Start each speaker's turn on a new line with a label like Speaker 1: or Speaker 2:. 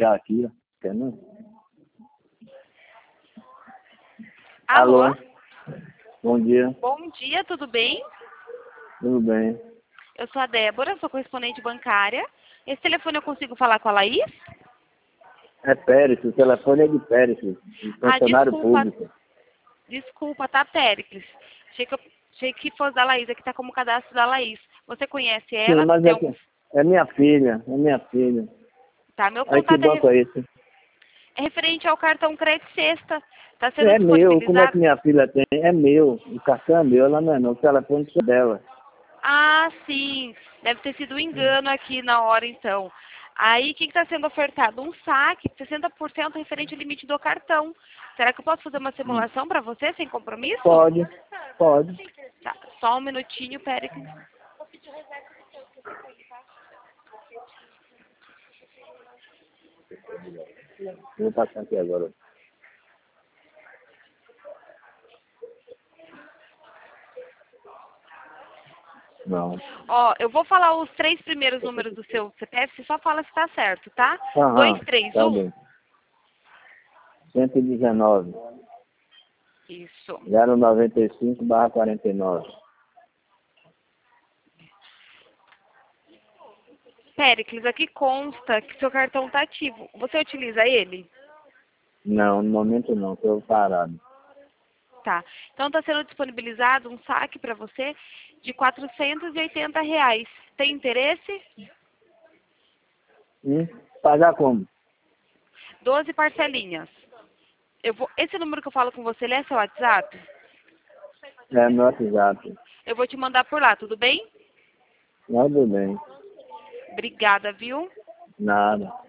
Speaker 1: achar aqui, ó. Quer não?
Speaker 2: Alô?
Speaker 1: Bom dia.
Speaker 2: Bom dia, tudo bem?
Speaker 1: Tudo bem?
Speaker 2: Eu sou a Débora, sou correspondente bancária. Esse telefone eu consigo falar com a Laís?
Speaker 1: É Pérez, o telefone é de Pérez, funcionário público.
Speaker 2: Desculpa, tá, Péricles? Achei que fosse da Laís, aqui tá como cadastro da Laís. Você conhece ela?
Speaker 1: Sim, mas é minha filha,
Speaker 2: Tá, meu
Speaker 1: Aí que
Speaker 2: contato
Speaker 1: banco é esse?
Speaker 2: é referente ao cartão Crédito Sexta. Tá sendo
Speaker 1: É meu, como é que
Speaker 2: disponibilizado?
Speaker 1: minha filha tem? É meu, o cartão é meu, ela não é não, o telefone é dela.
Speaker 2: Ah, sim. Deve ter sido um engano aqui na hora, então. Aí, o que está sendo ofertado? Um saque, 60% referente ao limite do cartão. Será que eu posso fazer uma simulação para você, sem compromisso?
Speaker 1: Pode.
Speaker 2: Tá, só um minutinho, Péricles.
Speaker 1: Vou passar aqui agora. Não.
Speaker 2: Ó, eu vou falar os 3 primeiros números do seu CPF, você só fala se tá certo, tá?
Speaker 1: Aham, tá
Speaker 2: 231.
Speaker 1: bem. 119,
Speaker 2: Isso.
Speaker 1: 095/49.
Speaker 2: Péricles, aqui consta que seu cartão tá ativo. Você utiliza ele?
Speaker 1: Não, no momento não, estou parado.
Speaker 2: Tá. Então está sendo disponibilizado um saque para você de R$ 480. Tem interesse?
Speaker 1: Pagar como?
Speaker 2: 12 parcelinhas. Esse número que eu falo com você, ele é seu WhatsApp?
Speaker 1: É no WhatsApp.
Speaker 2: Eu vou te mandar por lá, tudo bem?
Speaker 1: Tudo bem.
Speaker 2: Obrigada, viu?
Speaker 1: Nada.